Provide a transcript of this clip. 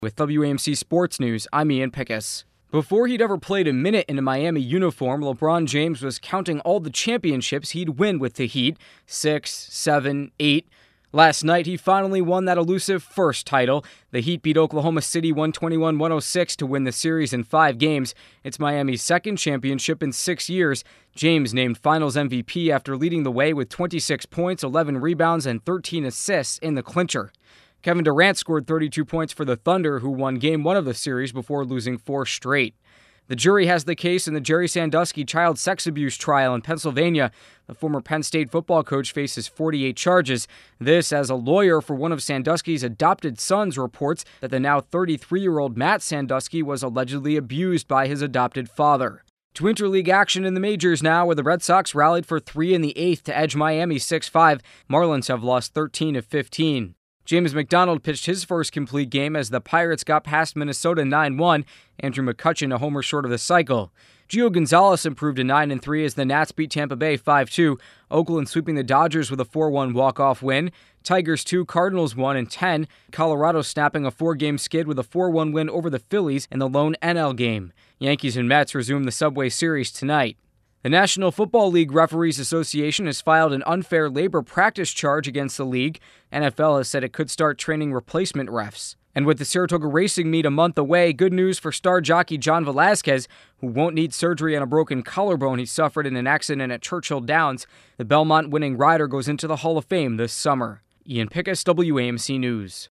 With WAMC Sports News, I'm Ian Pickus. Before he'd ever played a minute in a Miami uniform, LeBron James was counting all the championships he'd win with the Heat. 6, 7, 8. Last night, he finally won that elusive first title. The Heat beat Oklahoma City 121-106 to win the series in 5 games. It's Miami's second championship in 6 years. James named Finals MVP after leading the way with 26 points, 11 rebounds, and 13 assists in the clincher. Kevin Durant scored 32 points for the Thunder, who won Game 1 of the series before losing 4 straight. The jury has the case in the Jerry Sandusky child sex abuse trial in Pennsylvania. The former Penn State football coach faces 48 charges. This as a lawyer for one of Sandusky's adopted sons reports that the now 33-year-old Matt Sandusky was allegedly abused by his adopted father. To interleague action in the majors now, where the Red Sox rallied for 3 in the 8th to edge Miami 6-5. Marlins have lost 13 of 15. James McDonald pitched his first complete game as the Pirates got past Minnesota 9-1, Andrew McCutchen a homer short of the cycle. Gio Gonzalez improved to 9-3 as the Nats beat Tampa Bay 5-2, Oakland sweeping the Dodgers with a 4-1 walk-off win, Tigers 2, Cardinals 1-10, Colorado snapping a 4-game skid with a 4-1 win over the Phillies in the lone NL game. Yankees and Mets resume the Subway Series tonight. The National Football League Referees Association has filed an unfair labor practice charge against the league. NFL has said it could start training replacement refs. And with the Saratoga Racing meet a month away, good news for star jockey John Velazquez, who won't need surgery on a broken collarbone he suffered in an accident at Churchill Downs. The Belmont winning rider goes into the Hall of Fame this summer. Ian Pickus, WAMC News.